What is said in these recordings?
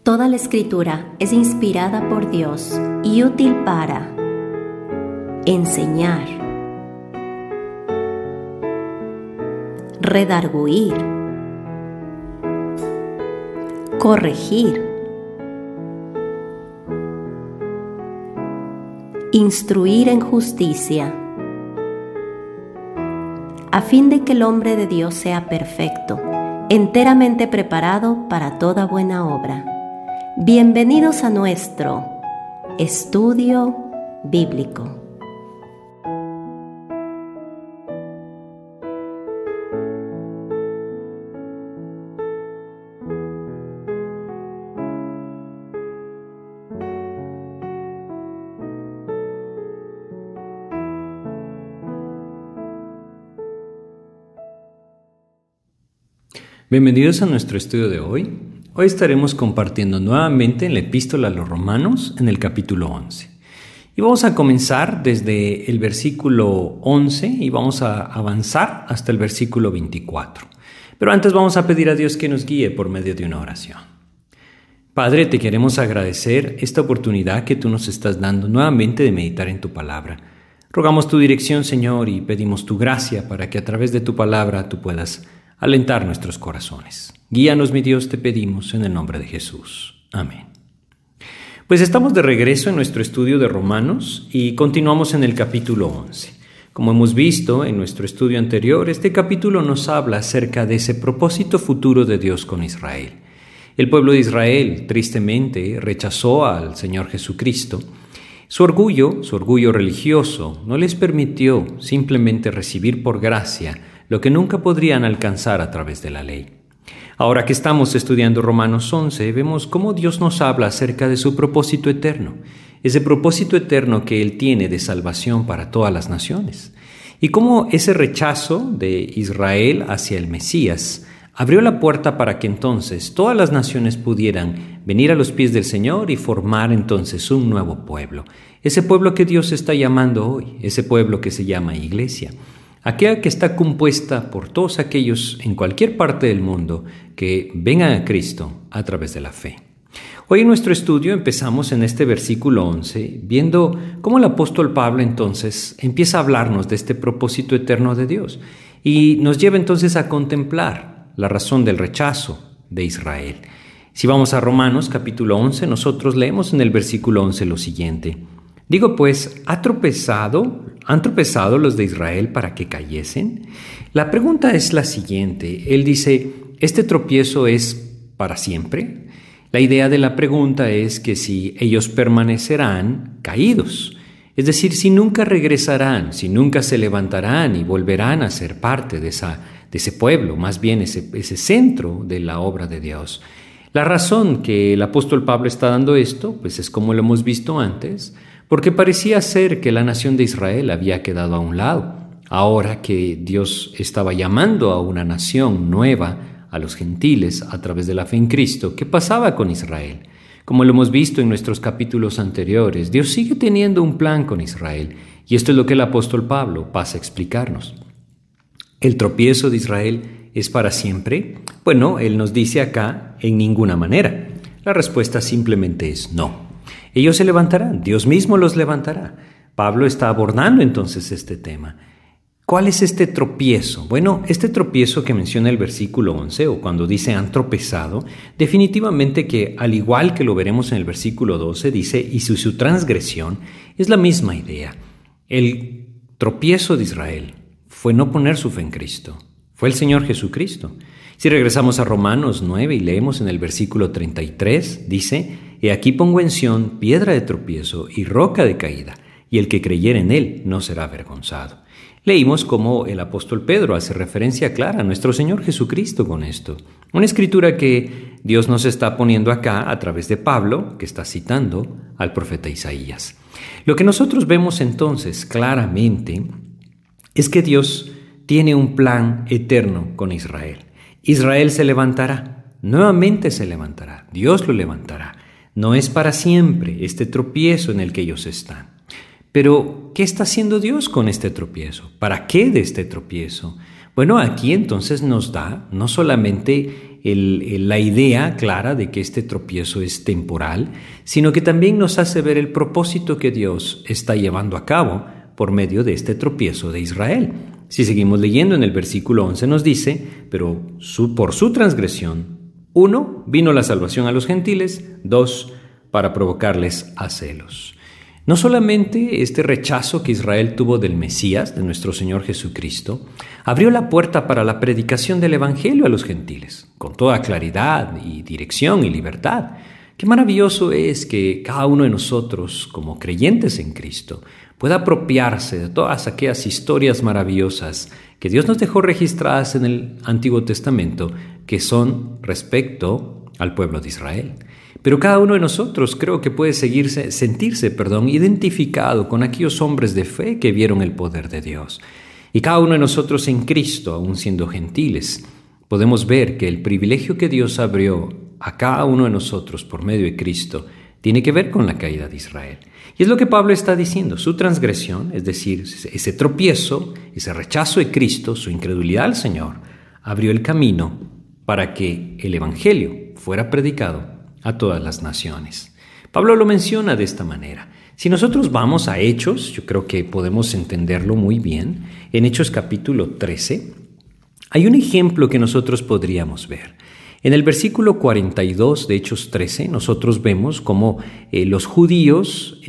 Toda la Escritura es inspirada por Dios y útil para enseñar, redarguir, corregir, instruir en justicia, a fin de que el hombre de Dios sea perfecto, enteramente preparado para toda buena obra. Bienvenidos a nuestro estudio bíblico. Bienvenidos a nuestro estudio de hoy. Hoy estaremos compartiendo nuevamente en la Epístola a los Romanos en el capítulo 11. Y vamos a comenzar desde el versículo 11 y vamos a avanzar hasta el versículo 24. Pero antes vamos a pedir a Dios que nos guíe por medio de una oración. Padre, te queremos agradecer esta oportunidad que tú nos estás dando nuevamente de meditar en tu palabra. Rogamos tu dirección, Señor, y pedimos tu gracia para que a través de tu palabra tú puedas alentar nuestros corazones. Guíanos, mi Dios, te pedimos en el nombre de Jesús. Amén. Pues estamos de regreso en nuestro estudio de Romanos y continuamos en el capítulo 11. Como hemos visto en nuestro estudio anterior, este capítulo nos habla acerca de ese propósito futuro de Dios con Israel. El pueblo de Israel, tristemente, rechazó al Señor Jesucristo. Su orgullo religioso, no les permitió simplemente recibir por gracia lo que nunca podrían alcanzar a través de la ley. Ahora que estamos estudiando Romanos 11, vemos cómo Dios nos habla acerca de su propósito eterno, ese propósito eterno que Él tiene de salvación para todas las naciones, y cómo ese rechazo de Israel hacia el Mesías abrió la puerta para que entonces todas las naciones pudieran venir a los pies del Señor y formar entonces un nuevo pueblo, ese pueblo que Dios está llamando hoy, ese pueblo que se llama Iglesia. Aquella que está compuesta por todos aquellos en cualquier parte del mundo que vengan a Cristo a través de la fe. Hoy en nuestro estudio empezamos en este versículo 11, viendo cómo el apóstol Pablo entonces empieza a hablarnos de este propósito eterno de Dios y nos lleva entonces a contemplar la razón del rechazo de Israel. Si vamos a Romanos capítulo 11, nosotros leemos en el versículo 11 lo siguiente. Digo pues, ¿han tropezado los de Israel para que cayesen? La pregunta es la siguiente. Él dice, ¿este tropiezo es para siempre? La idea de la pregunta es que si ellos permanecerán caídos, es decir, si nunca regresarán, si nunca se levantarán y volverán a ser parte de ese pueblo, más bien ese centro de la obra de Dios. La razón que el apóstol Pablo está dando esto, pues es como lo hemos visto antes, porque parecía ser que la nación de Israel había quedado a un lado. Ahora que Dios estaba llamando a una nación nueva, a los gentiles, a través de la fe en Cristo, ¿qué pasaba con Israel? Como lo hemos visto en nuestros capítulos anteriores, Dios sigue teniendo un plan con Israel, y esto es lo que el apóstol Pablo pasa a explicarnos. ¿El tropiezo de Israel es para siempre? Bueno, él nos dice acá, en ninguna manera. La respuesta simplemente es no. Ellos se levantarán, Dios mismo los levantará. Pablo está abordando entonces este tema. ¿Cuál es este tropiezo? Bueno, este tropiezo que menciona el versículo 11, o cuando dice han tropezado, definitivamente que, al igual que lo veremos en el versículo 12, dice, y su transgresión, es la misma idea. El tropiezo de Israel fue no poner su fe en Cristo, fue el Señor Jesucristo. Si regresamos a Romanos 9 y leemos en el versículo 33, dice, «He aquí pongo en Sión piedra de tropiezo y roca de caída, y el que creyere en él no será avergonzado». Leímos cómo el apóstol Pedro hace referencia clara a nuestro Señor Jesucristo con esto. Una escritura que Dios nos está poniendo acá a través de Pablo, que está citando al profeta Isaías. Lo que nosotros vemos entonces claramente es que Dios tiene un plan eterno con Israel. Israel se levantará, nuevamente se levantará, Dios lo levantará. No es para siempre este tropiezo en el que ellos están. Pero, ¿qué está haciendo Dios con este tropiezo? ¿Para qué de este tropiezo? Bueno, aquí entonces nos da no solamente la idea clara de que este tropiezo es temporal, sino que también nos hace ver el propósito que Dios está llevando a cabo por medio de este tropiezo de Israel. Si seguimos leyendo en el versículo 11 nos dice, pero por su transgresión, 1, vino la salvación a los gentiles, 2, para provocarles a celos. No solamente este rechazo que Israel tuvo del Mesías, de nuestro Señor Jesucristo, abrió la puerta para la predicación del Evangelio a los gentiles, con toda claridad y dirección y libertad. Qué maravilloso es que cada uno de nosotros, como creyentes en Cristo, pueda apropiarse de todas aquellas historias maravillosas que Dios nos dejó registradas en el Antiguo Testamento, que son respecto al pueblo de Israel. Pero cada uno de nosotros creo que puede sentirse identificado con aquellos hombres de fe que vieron el poder de Dios. Y cada uno de nosotros en Cristo, aun siendo gentiles, podemos ver que el privilegio que Dios abrió a cada uno de nosotros por medio de Cristo tiene que ver con la caída de Israel. Y es lo que Pablo está diciendo, su transgresión, es decir, ese tropiezo, ese rechazo de Cristo, su incredulidad al Señor, abrió el camino para que el Evangelio fuera predicado a todas las naciones. Pablo lo menciona de esta manera. Si nosotros vamos a Hechos, yo creo que podemos entenderlo muy bien. En Hechos capítulo 13 hay un ejemplo que nosotros podríamos ver. En el versículo 42 de Hechos 13 nosotros vemos cómo los judíos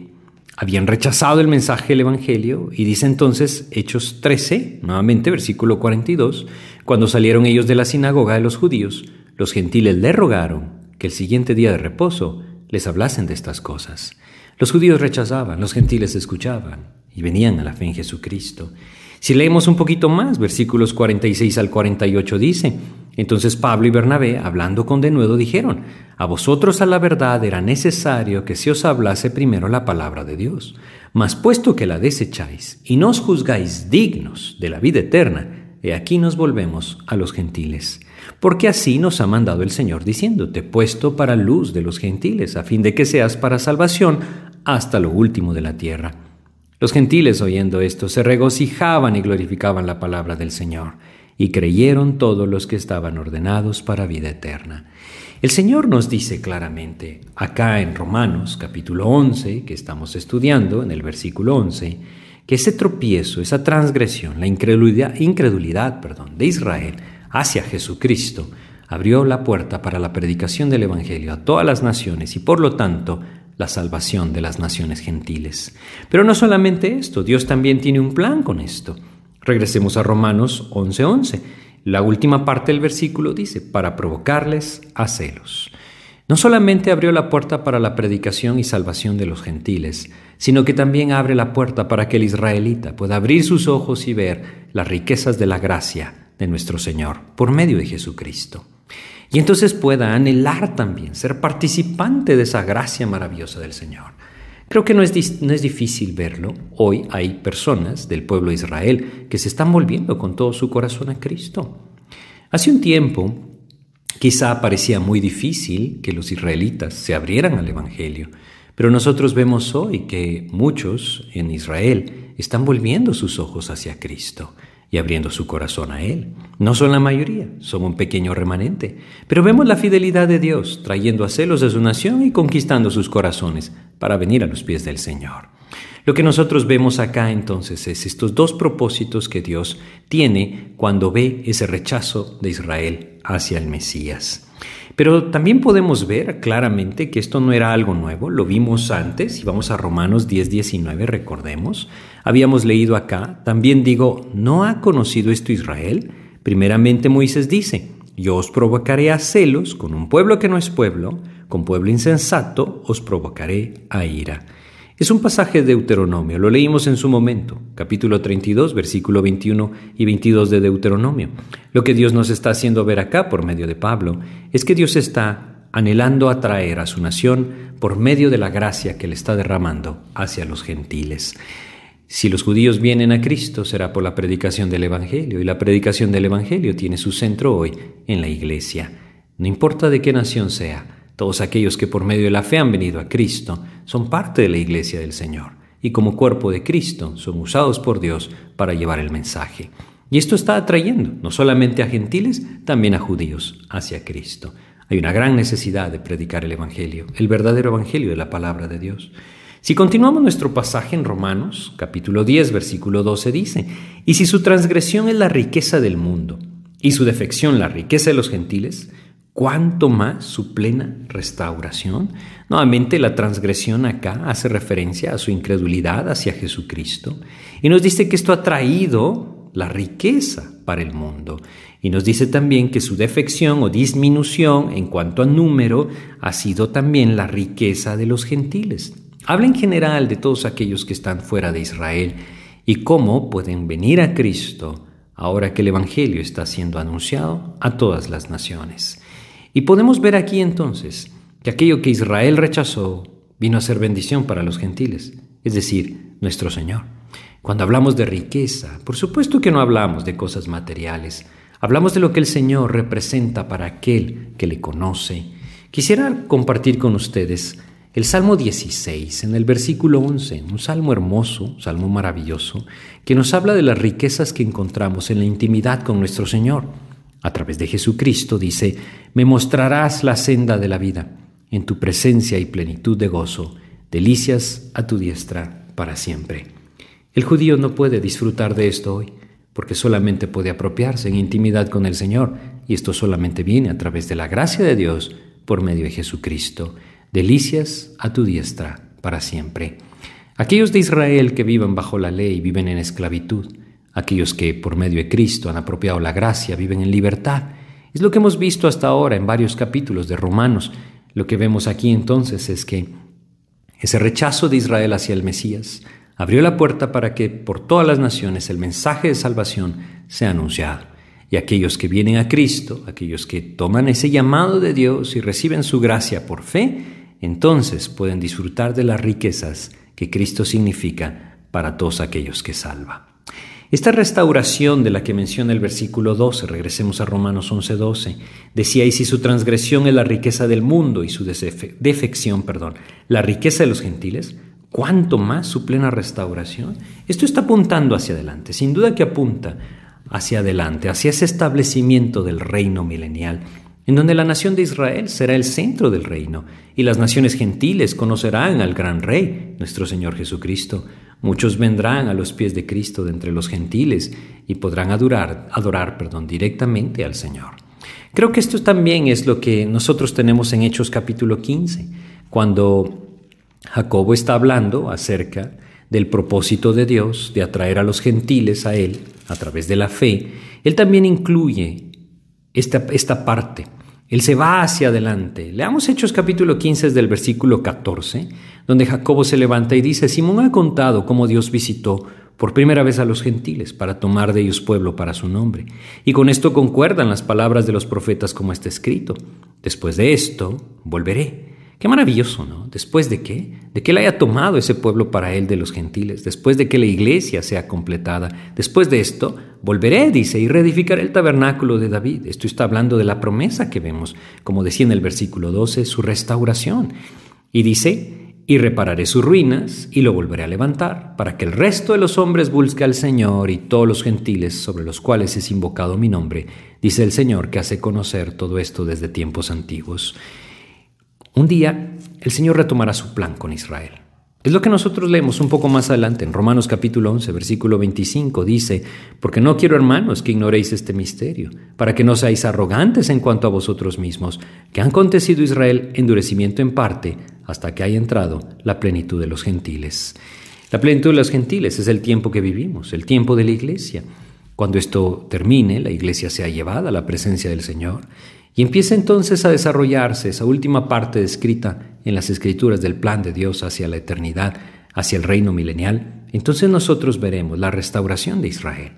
habían rechazado el mensaje del Evangelio, y dice entonces Hechos 13, nuevamente versículo 42, cuando salieron ellos de la sinagoga de los judíos, los gentiles le rogaron que el siguiente día de reposo les hablasen de estas cosas. Los judíos rechazaban, los gentiles escuchaban y venían a la fe en Jesucristo. Si leemos un poquito más, versículos 46 al 48 dice, entonces Pablo y Bernabé, hablando con denuedo, dijeron, a vosotros a la verdad era necesario que se os hablase primero la palabra de Dios. Mas puesto que la desecháis y no os juzgáis dignos de la vida eterna, de aquí nos volvemos a los gentiles. Porque así nos ha mandado el Señor diciendo, te he puesto para luz de los gentiles, a fin de que seas para salvación hasta lo último de la tierra. Los gentiles, oyendo esto, se regocijaban y glorificaban la palabra del Señor, y creyeron todos los que estaban ordenados para vida eterna. El Señor nos dice claramente, acá en Romanos capítulo 11, que estamos estudiando, en el versículo 11, que ese tropiezo, esa transgresión, la incredulidad de Israel hacia Jesucristo, abrió la puerta para la predicación del Evangelio a todas las naciones y por lo tanto la salvación de las naciones gentiles. Pero no solamente esto, Dios también tiene un plan con esto. Regresemos a Romanos 11:11. La última parte del versículo dice, para provocarles a celos. No solamente abrió la puerta para la predicación y salvación de los gentiles, sino que también abre la puerta para que el israelita pueda abrir sus ojos y ver las riquezas de la gracia de nuestro Señor por medio de Jesucristo. Y entonces pueda anhelar también ser participante de esa gracia maravillosa del Señor. Creo que no es difícil verlo. Hoy hay personas del pueblo de Israel que se están volviendo con todo su corazón a Cristo. Hace un tiempo, quizá parecía muy difícil que los israelitas se abrieran al Evangelio, pero nosotros vemos hoy que muchos en Israel están volviendo sus ojos hacia Cristo y abriendo su corazón a Él. No son la mayoría, son un pequeño remanente, pero vemos la fidelidad de Dios trayendo a celos de su nación y conquistando sus corazones para venir a los pies del Señor. Lo que nosotros vemos acá entonces es estos dos propósitos que Dios tiene cuando ve ese rechazo de Israel hacia el Mesías. Pero también podemos ver claramente que esto no era algo nuevo, lo vimos antes, y vamos a Romanos 10:19, recordemos. Habíamos leído acá, también digo, ¿no ha conocido esto Israel? Primeramente Moisés dice, yo os provocaré a celos con un pueblo que no es pueblo, con pueblo insensato os provocaré a ira. Es un pasaje de Deuteronomio, lo leímos en su momento, capítulo 32, versículo 21 y 22 de Deuteronomio. Lo que Dios nos está haciendo ver acá por medio de Pablo es que Dios está anhelando atraer a su nación por medio de la gracia que le está derramando hacia los gentiles. Si los judíos vienen a Cristo, será por la predicación del Evangelio, y la predicación del Evangelio tiene su centro hoy en la iglesia. No importa de qué nación sea, todos aquellos que por medio de la fe han venido a Cristo son parte de la iglesia del Señor y como cuerpo de Cristo son usados por Dios para llevar el mensaje. Y esto está atrayendo no solamente a gentiles, también a judíos hacia Cristo. Hay una gran necesidad de predicar el Evangelio, el verdadero Evangelio de la palabra de Dios. Si continuamos nuestro pasaje en Romanos, capítulo 10, versículo 12 dice: «Y si su transgresión es la riqueza del mundo, y su defección la riqueza de los gentiles, ¿cuánto más su plena restauración?». Nuevamente, la transgresión acá hace referencia a su incredulidad hacia Jesucristo, y nos dice que esto ha traído la riqueza para el mundo. Y nos dice también que su defección o disminución en cuanto a número ha sido también la riqueza de los gentiles. Habla en general de todos aquellos que están fuera de Israel y cómo pueden venir a Cristo ahora que el Evangelio está siendo anunciado a todas las naciones. Y podemos ver aquí entonces que aquello que Israel rechazó vino a ser bendición para los gentiles, es decir, nuestro Señor. Cuando hablamos de riqueza, por supuesto que no hablamos de cosas materiales, hablamos de lo que el Señor representa para aquel que le conoce. Quisiera compartir con ustedes el Salmo 16, en el versículo 11, un salmo hermoso, un salmo maravilloso, que nos habla de las riquezas que encontramos en la intimidad con nuestro Señor. A través de Jesucristo dice: «Me mostrarás la senda de la vida, en tu presencia y plenitud de gozo, delicias a tu diestra para siempre». El judío no puede disfrutar de esto hoy, porque solamente puede apropiarse en intimidad con el Señor, y esto solamente viene a través de la gracia de Dios por medio de Jesucristo. Delicias a tu diestra para siempre. Aquellos de Israel que vivan bajo la ley viven en esclavitud. Aquellos que por medio de Cristo han apropiado la gracia viven en libertad. Es lo que hemos visto hasta ahora en varios capítulos de Romanos. Lo que vemos aquí entonces es que ese rechazo de Israel hacia el Mesías abrió la puerta para que por todas las naciones el mensaje de salvación sea anunciado. Y aquellos que vienen a Cristo, aquellos que toman ese llamado de Dios y reciben su gracia por fe, entonces pueden disfrutar de las riquezas que Cristo significa para todos aquellos que salva. Esta restauración de la que menciona el versículo 12, regresemos a Romanos 11:12, decía: «Y si su transgresión es la riqueza del mundo y su defección, la riqueza de los gentiles, ¿cuánto más su plena restauración?». Esto está apuntando hacia adelante, sin duda que apunta hacia adelante, hacia ese establecimiento del reino milenial, en donde la nación de Israel será el centro del reino, y las naciones gentiles conocerán al gran Rey, nuestro Señor Jesucristo. Muchos vendrán a los pies de Cristo de entre los gentiles y podrán adorar directamente al Señor. Creo que esto también es lo que nosotros tenemos en Hechos capítulo 15, cuando Jacobo está hablando acerca del propósito de Dios de atraer a los gentiles a Él a través de la fe. Él también incluye esta parte. Él se va hacia adelante. Leamos Hechos capítulo 15 desde el versículo 14, donde Jacobo se levanta y dice: «Simón ha contado cómo Dios visitó por primera vez a los gentiles para tomar de ellos pueblo para su nombre. Y con esto concuerdan las palabras de los profetas como está escrito: después de esto volveré». Qué maravilloso, ¿no? ¿Después de qué? De que Él haya tomado ese pueblo para Él de los gentiles, después de que la iglesia sea completada. Después de esto, volveré, dice, y reedificaré el tabernáculo de David. Esto está hablando de la promesa que vemos, como decía en el versículo 12, su restauración. Y dice: «Y repararé sus ruinas y lo volveré a levantar, para que el resto de los hombres busque al Señor y todos los gentiles sobre los cuales es invocado mi nombre, dice el Señor, que hace conocer todo esto desde tiempos antiguos». Un día, el Señor retomará su plan con Israel. Es lo que nosotros leemos un poco más adelante en Romanos capítulo 11, versículo 25. Dice: «Porque no quiero, hermanos, que ignoréis este misterio, para que no seáis arrogantes en cuanto a vosotros mismos, que han acontecido Israel endurecimiento en parte, hasta que haya entrado la plenitud de los gentiles». La plenitud de los gentiles es el tiempo que vivimos, el tiempo de la iglesia. Cuando esto termine, la iglesia sea llevada a la presencia del Señor y empieza entonces a desarrollarse esa última parte descrita en las Escrituras del plan de Dios hacia la eternidad, hacia el reino milenial. Entonces nosotros veremos la restauración de Israel.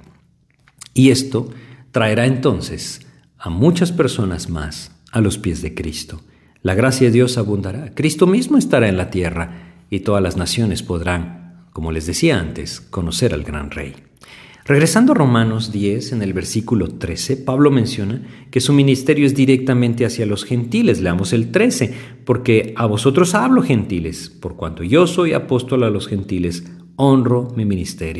Y esto traerá entonces a muchas personas más a los pies de Cristo. La gracia de Dios abundará. Cristo mismo estará en la tierra y todas las naciones podrán, como les decía antes, conocer al gran Rey. Regresando a Romanos 10, en el versículo 13, Pablo menciona que su ministerio es directamente hacia los gentiles. Leamos el 13. «Porque a vosotros hablo, gentiles, por cuanto yo soy apóstol a los gentiles, honro mi ministerio».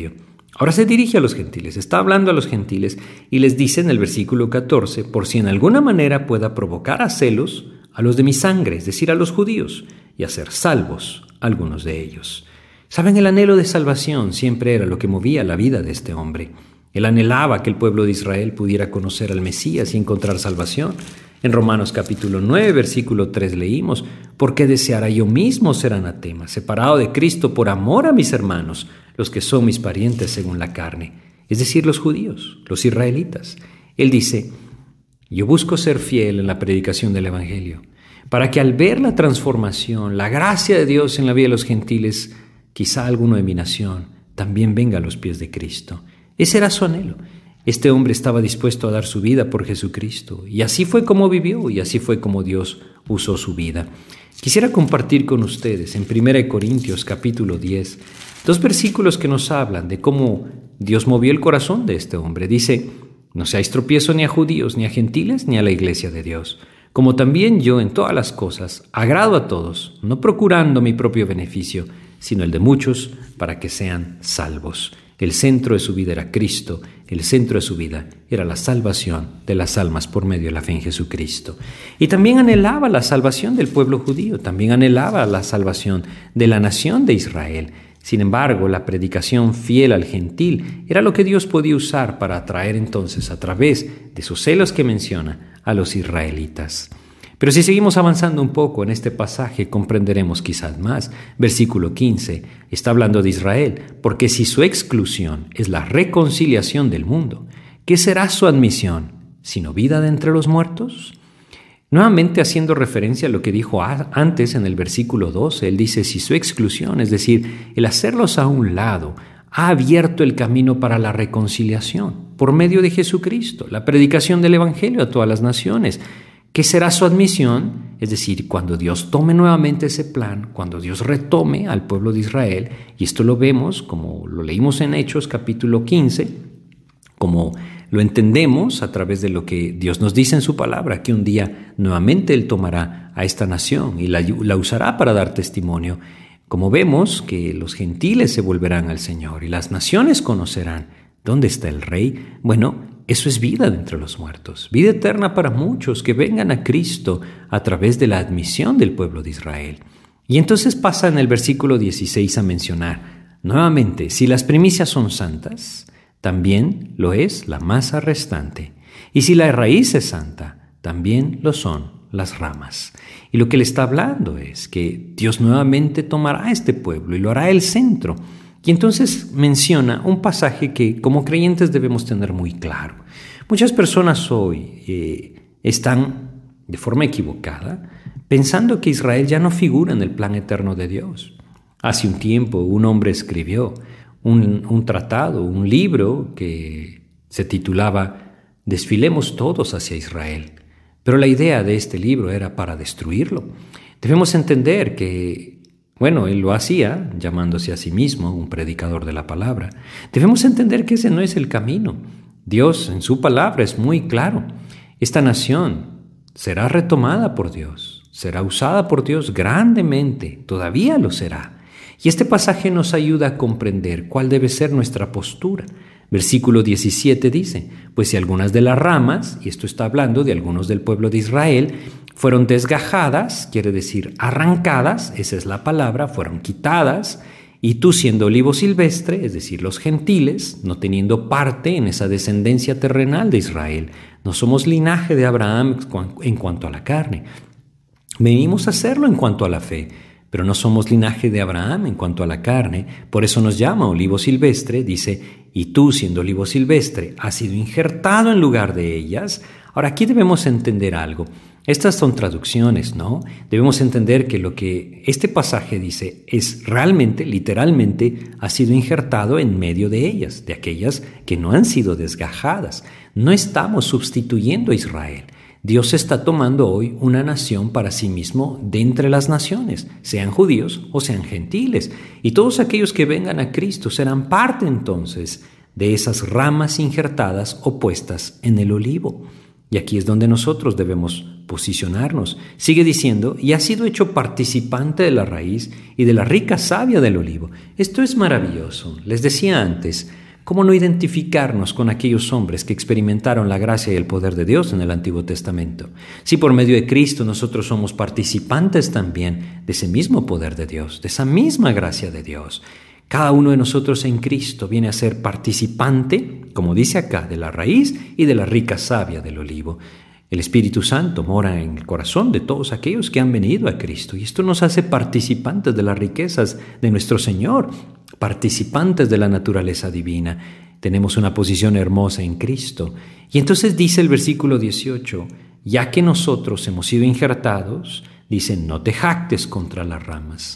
Ahora se dirige a los gentiles, está hablando a los gentiles y les dice en el versículo 14, por si en alguna manera pueda provocar a celos a los de mi sangre, es decir, a los judíos, y hacer salvos algunos de ellos. Saben, el anhelo de salvación siempre era lo que movía la vida de este hombre. Él anhelaba que el pueblo de Israel pudiera conocer al Mesías y encontrar salvación. En Romanos capítulo 9, versículo 3 leímos, porque deseara yo mismo ser anatema, separado de Cristo por amor a mis hermanos, los que son mis parientes según la carne, es decir, los judíos, los israelitas. Él dice, yo busco ser fiel en la predicación del Evangelio, para que al ver la transformación, la gracia de Dios en la vida de los gentiles, quizá alguno de mi nación también venga a los pies de Cristo. Ese era su anhelo. Este hombre estaba dispuesto a dar su vida por Jesucristo, y así fue como vivió, y así fue como Dios usó su vida. Quisiera compartir con ustedes en 1 Corintios capítulo 10, 2 versículos que nos hablan de cómo Dios movió el corazón de este hombre. Dice, no seáis tropiezo ni a judíos, ni a gentiles, ni a la iglesia de Dios. Como también yo en todas las cosas agrado a todos, no procurando mi propio beneficio, sino el de muchos, para que sean salvos. El centro de su vida era Cristo, el centro de su vida era la salvación de las almas por medio de la fe en Jesucristo. Y también anhelaba la salvación del pueblo judío, también anhelaba la salvación de la nación de Israel. Sin embargo, la predicación fiel al gentil era lo que Dios podía usar para atraer entonces a través de sus celos que menciona a los israelitas. Pero si seguimos avanzando un poco en este pasaje, comprenderemos quizás más. Versículo 15 está hablando de Israel, porque si su exclusión es la reconciliación del mundo, ¿qué será su admisión, sino vida de entre los muertos? Nuevamente haciendo referencia a lo que dijo antes en el versículo 12, él dice, si su exclusión, es decir, el hacerlos a un lado, ha abierto el camino para la reconciliación por medio de Jesucristo, la predicación del Evangelio a todas las naciones. ¿Qué será su admisión? Es decir, cuando Dios tome nuevamente ese plan, cuando Dios retome al pueblo de Israel, y esto lo vemos como lo leímos en Hechos capítulo 15, como lo entendemos a través de lo que Dios nos dice en su palabra, que un día nuevamente Él tomará a esta nación y la usará para dar testimonio. Como vemos que los gentiles se volverán al Señor y las naciones conocerán dónde está el Rey. Bueno, eso es vida de entre los muertos, vida eterna para muchos que vengan a Cristo a través de la admisión del pueblo de Israel. Y entonces pasa en el versículo 16 a mencionar, nuevamente, si las primicias son santas, también lo es la masa restante. Y si la raíz es santa, también lo son las ramas. Y lo que le está hablando es que Dios nuevamente tomará a este pueblo y lo hará el centro. Y entonces menciona un pasaje que como creyentes debemos tener muy claro. Muchas personas hoy están de forma equivocada pensando que Israel ya no figura en el plan eterno de Dios. Hace un tiempo un hombre escribió un tratado, un libro que se titulaba Desfilemos todos hacia Israel. Pero la idea de este libro era para destruirlo. Debemos entender que él lo hacía llamándose a sí mismo un predicador de la palabra. Debemos entender que ese no es el camino. Dios en su palabra es muy claro. Esta nación será retomada por Dios, será usada por Dios grandemente, todavía lo será. Y este pasaje nos ayuda a comprender cuál debe ser nuestra postura. Versículo 17 dice, pues si algunas de las ramas, y esto está hablando de algunos del pueblo de Israel, fueron desgajadas, quiere decir arrancadas, esa es la palabra, fueron quitadas, y tú siendo olivo silvestre, es decir, los gentiles, no teniendo parte en esa descendencia terrenal de Israel, no somos linaje de Abraham en cuanto a la carne. Venimos a hacerlo en cuanto a la fe, pero no somos linaje de Abraham en cuanto a la carne, por eso nos llama olivo silvestre, dice, y tú siendo olivo silvestre has sido injertado en lugar de ellas. Ahora aquí debemos entender algo. Estas son traducciones, ¿no? Debemos entender que lo que este pasaje dice es realmente, literalmente, ha sido injertado en medio de ellas, de aquellas que no han sido desgajadas. No estamos sustituyendo a Israel. Dios está tomando hoy una nación para sí mismo de entre las naciones, sean judíos o sean gentiles. Y todos aquellos que vengan a Cristo serán parte entonces de esas ramas injertadas o puestas en el olivo. Y aquí es donde nosotros debemos posicionarnos. Sigue diciendo, y ha sido hecho participante de la raíz y de la rica savia del olivo. Esto es maravilloso. Les decía antes, ¿Cómo no identificarnos con aquellos hombres que experimentaron la gracia y el poder de Dios en el Antiguo Testamento? Si por medio de Cristo nosotros somos participantes también de ese mismo poder de Dios, de esa misma gracia de Dios. Cada uno de nosotros en Cristo viene a ser participante, como dice acá, de la raíz y de la rica savia del olivo. El Espíritu Santo mora en el corazón de todos aquellos que han venido a Cristo, y esto nos hace participantes de las riquezas de nuestro Señor, participantes de la naturaleza divina. Tenemos una posición hermosa en Cristo. Y entonces dice el versículo 18, ya que nosotros hemos sido injertados, dice, no te jactes contra las ramas.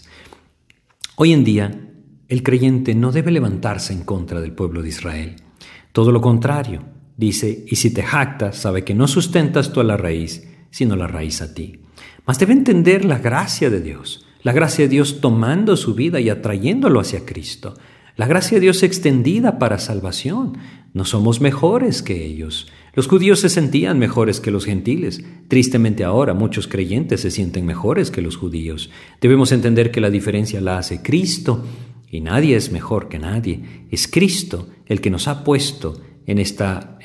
Hoy en día, el creyente no debe levantarse en contra del pueblo de Israel. Todo lo contrario, dice, y si te jactas, sabe que no sustentas tú a la raíz, sino la raíz a ti. Mas debe entender la gracia de Dios. La gracia de Dios tomando su vida y atrayéndolo hacia Cristo. La gracia de Dios extendida para salvación. No somos mejores que ellos. Los judíos se sentían mejores que los gentiles. Tristemente ahora muchos creyentes se sienten mejores que los judíos. Debemos entender que la diferencia la hace Cristo. Y nadie es mejor que nadie. Es Cristo el que nos ha puesto en esta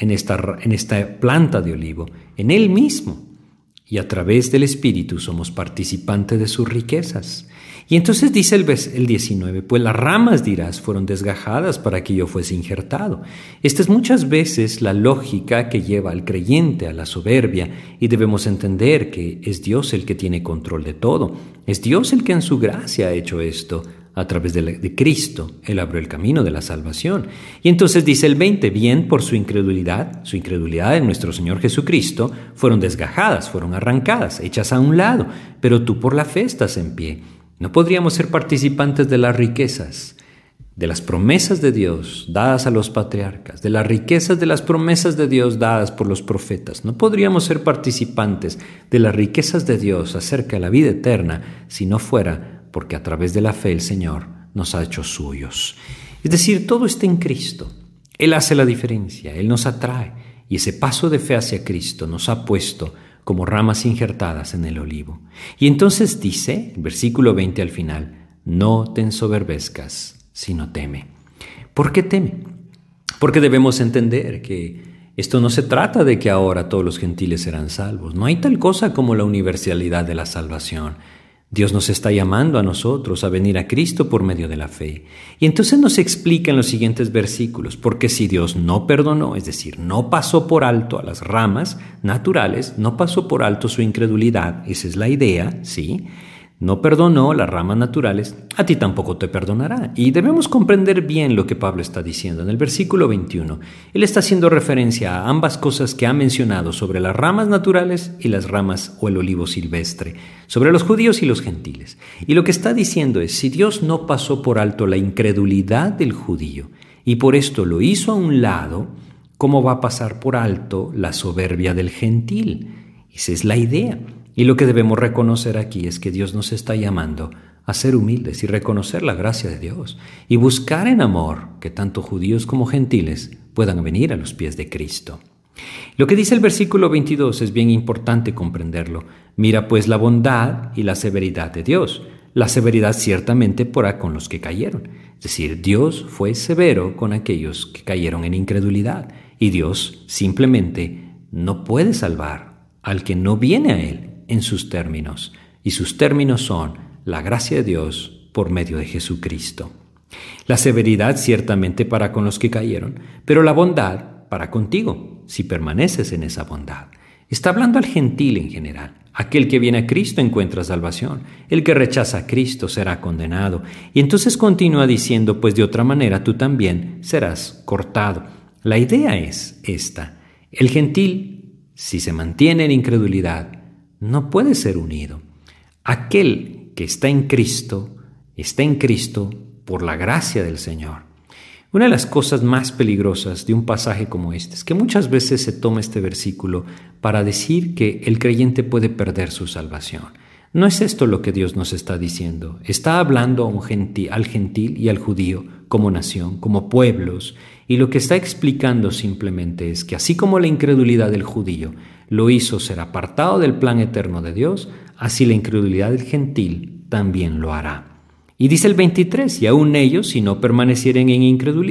planta de olivo, en Él mismo. Y a través del Espíritu somos participantes de sus riquezas. Y entonces dice el 19, pues las ramas, dirás, fueron desgajadas para que yo fuese injertado. Esta es muchas veces la lógica que lleva al creyente a la soberbia, y debemos entender que es Dios el que tiene control de todo. Es Dios el que en su gracia ha hecho esto. A través de Cristo, Él abrió el camino de la salvación. Y entonces dice el 20, bien por su incredulidad en nuestro Señor Jesucristo, fueron desgajadas, fueron arrancadas, hechas a un lado, pero tú por la fe estás en pie. No podríamos ser participantes de las riquezas, de las promesas de Dios dadas a los patriarcas, de las riquezas de las promesas de Dios dadas por los profetas. No podríamos ser participantes de las riquezas de Dios acerca de la vida eterna si no fuera porque a través de la fe el Señor nos ha hecho suyos. Es decir, todo está en Cristo. Él hace la diferencia, Él nos atrae, y ese paso de fe hacia Cristo nos ha puesto como ramas injertadas en el olivo. Y entonces dice, versículo 20 al final, no te ensoberbezcas, sino teme. ¿Por qué teme? Porque debemos entender que esto no se trata de que ahora todos los gentiles serán salvos. No hay tal cosa como la universalidad de la salvación. Dios nos está llamando a nosotros a venir a Cristo por medio de la fe. Y entonces nos explica en los siguientes versículos, porque si Dios no perdonó, es decir, no pasó por alto a las ramas naturales, no pasó por alto su incredulidad, esa es la idea, ¿sí? No perdonó las ramas naturales, a ti tampoco te perdonará. Y debemos comprender bien lo que Pablo está diciendo. En el versículo 21, él está haciendo referencia a ambas cosas que ha mencionado sobre las ramas naturales y las ramas o el olivo silvestre, sobre los judíos y los gentiles. Y lo que está diciendo es, si Dios no pasó por alto la incredulidad del judío y por esto lo hizo a un lado, ¿cómo va a pasar por alto la soberbia del gentil? Esa es la idea. Y lo que debemos reconocer aquí es que Dios nos está llamando a ser humildes y reconocer la gracia de Dios y buscar en amor que tanto judíos como gentiles puedan venir a los pies de Cristo. Lo que dice el versículo 22 es bien importante comprenderlo. Mira pues la bondad y la severidad de Dios. La severidad ciertamente porá con los que cayeron. Es decir, Dios fue severo con aquellos que cayeron en incredulidad y Dios simplemente no puede salvar al que no viene a Él en sus términos, y sus términos son la gracia de Dios por medio de Jesucristo. La severidad ciertamente para con los que cayeron, pero la bondad para contigo, si permaneces en esa bondad. Está hablando al gentil en general. Aquel que viene a Cristo encuentra salvación. El que rechaza a Cristo será condenado. Y entonces continúa diciendo, pues de otra manera tú también serás cortado. La idea es esta. El gentil, si se mantiene en incredulidad, no puede ser unido. Aquel que está en Cristo por la gracia del Señor. Una de las cosas más peligrosas de un pasaje como este es que muchas veces se toma este versículo para decir que el creyente puede perder su salvación. No es esto lo que Dios nos está diciendo. Está hablando al gentil y al judío como nación, como pueblos, y lo que está explicando simplemente es que así como la incredulidad del judío lo hizo ser apartado del plan eterno de Dios, así la incredulidad del gentil también lo hará. Y dice el 23, y aún ellos, si no permanecieren en incredulidad,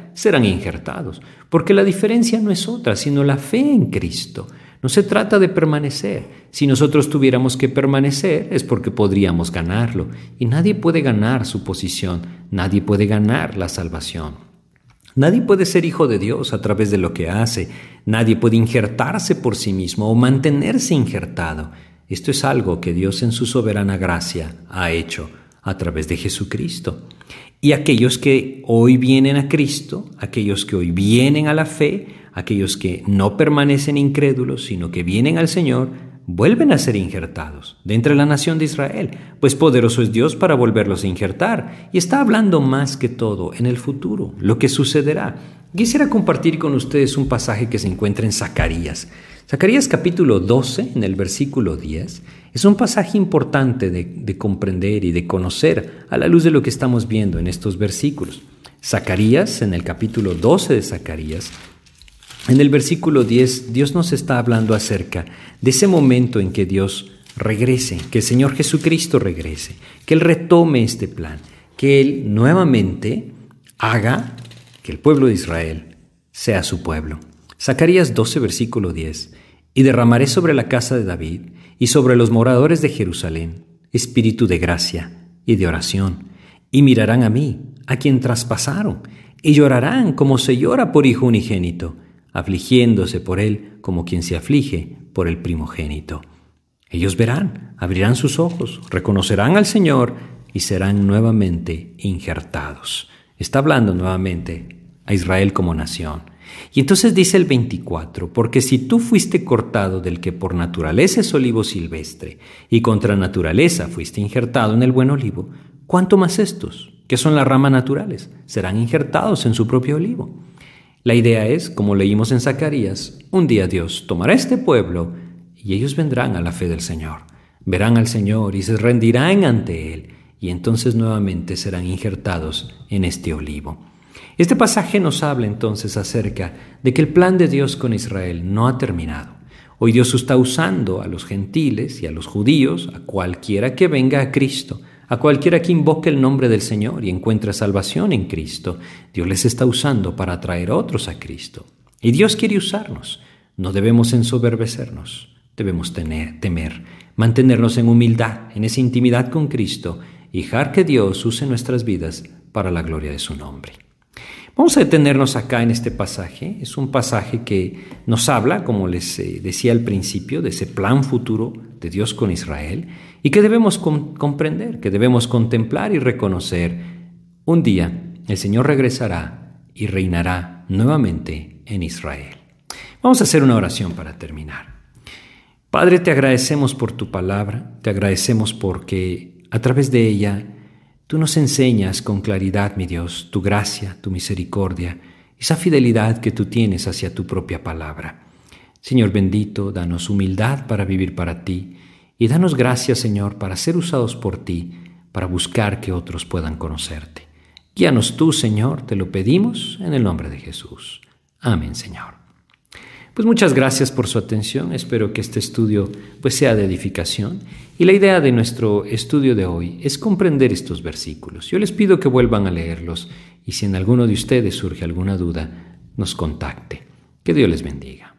serán injertados, porque la diferencia no es otra, sino la fe en Cristo. No se trata de permanecer. Si nosotros tuviéramos que permanecer es porque podríamos ganarlo, y nadie puede ganar su posición, nadie puede ganar la salvación. Nadie puede ser hijo de Dios a través de lo que hace, nadie puede injertarse por sí mismo o mantenerse injertado. Esto es algo que Dios en su soberana gracia ha hecho a través de Jesucristo. Y aquellos que hoy vienen a Cristo, aquellos que hoy vienen a la fe, aquellos que no permanecen incrédulos, sino que vienen al Señor, vuelven a ser injertados de entre la nación de Israel, pues poderoso es Dios para volverlos a injertar, y está hablando más que todo en el futuro, lo que sucederá. Quisiera compartir con ustedes un pasaje que se encuentra en Zacarías. Zacarías capítulo 12, en el versículo 10, es un pasaje importante de comprender y de conocer a la luz de lo que estamos viendo en estos versículos. Zacarías, en el capítulo 12 de Zacarías, en el versículo 10, Dios nos está hablando acerca de ese momento en que Dios regrese, que el Señor Jesucristo regrese, que Él retome este plan, que Él nuevamente haga que el pueblo de Israel sea su pueblo. Zacarías 12, versículo 10. Y derramaré sobre la casa de David y sobre los moradores de Jerusalén espíritu de gracia y de oración, y mirarán a mí, a quien traspasaron, y llorarán como se llora por hijo unigénito, afligiéndose por él como quien se aflige por el primogénito. Ellos verán, abrirán sus ojos, reconocerán al Señor y serán nuevamente injertados. Está hablando nuevamente a Israel como nación. Y entonces dice el 24, porque si tú fuiste cortado del que por naturaleza es olivo silvestre, y contra naturaleza fuiste injertado en el buen olivo, ¿cuánto más estos, que son las ramas naturales, serán injertados en su propio olivo? La idea es, como leímos en Zacarías, un día Dios tomará este pueblo y ellos vendrán a la fe del Señor. Verán al Señor y se rendirán ante Él, y entonces nuevamente serán injertados en este olivo. Este pasaje nos habla entonces acerca de que el plan de Dios con Israel no ha terminado. Hoy Dios está usando a los gentiles y a los judíos, a cualquiera que venga a Cristo, a cualquiera que invoque el nombre del Señor y encuentre salvación en Cristo. Dios les está usando para atraer a otros a Cristo. Y Dios quiere usarnos. No debemos ensoberbecernos, debemos temer, mantenernos en humildad, en esa intimidad con Cristo, y dejar que Dios use nuestras vidas para la gloria de su nombre. Vamos a detenernos acá en este pasaje. Es un pasaje que nos habla, como les decía al principio, de ese plan futuro de Dios con Israel y que debemos comprender, que debemos contemplar y reconocer. Un día el Señor regresará y reinará nuevamente en Israel. Vamos a hacer una oración para terminar. Padre, te agradecemos por tu palabra, te agradecemos porque a través de ella tú nos enseñas con claridad, mi Dios, tu gracia, tu misericordia, esa fidelidad que tú tienes hacia tu propia palabra. Señor bendito, danos humildad para vivir para ti y danos gracia, Señor, para ser usados por ti, para buscar que otros puedan conocerte. Guíanos tú, Señor, te lo pedimos en el nombre de Jesús. Amén, Señor. Pues muchas gracias por su atención. Espero que este estudio sea de edificación. Y la idea de nuestro estudio de hoy es comprender estos versículos. Yo les pido que vuelvan a leerlos y si en alguno de ustedes surge alguna duda, nos contacte. Que Dios les bendiga.